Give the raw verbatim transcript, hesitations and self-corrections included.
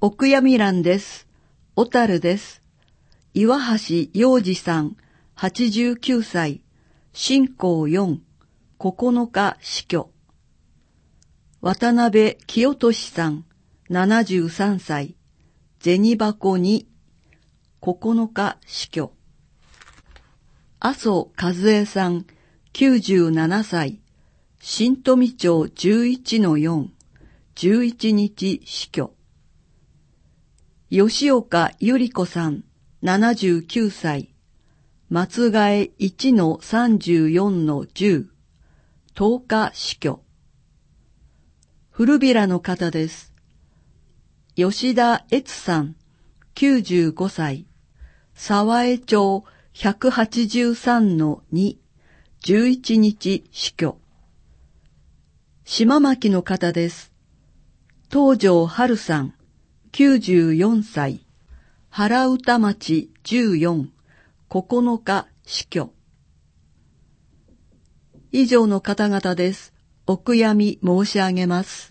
お悔やみ欄です。小樽です。岩橋洋二さん、はちじゅうきゅうさい、信仰よん、ここのか死去。渡辺清俊さん、ななじゅうさんさい、銭箱に、ここのか死去。麻生和恵さん、きゅうじゅうななさい、新富町 じゅういちのよん、じゅういちにち死去。吉岡百合子さん、ななじゅうきゅうさい、松ヶ江 いちのさんじゅうよんのじゅう、とおか死去。古びらの方です。吉田悦さん、きゅうじゅうごさい、沢江町 ひゃくはちじゅうさんのに、じゅういちにち死去。島牧の方です。東條春さん、きゅうじゅうよんさい、原歌町じゅうよん、ここのか死去。以上の方々です。お悔やみ申し上げます。